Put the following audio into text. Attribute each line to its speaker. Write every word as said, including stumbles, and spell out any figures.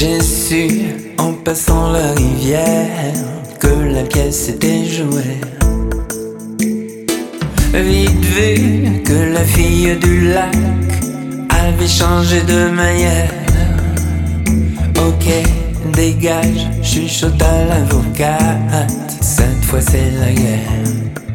Speaker 1: J'ai su en passant la rivière que la pièce était jouée. Vite vu que la fille du lac avait changé de manière. Ok, dégage, chuchota l'avocate, cette fois c'est la guerre.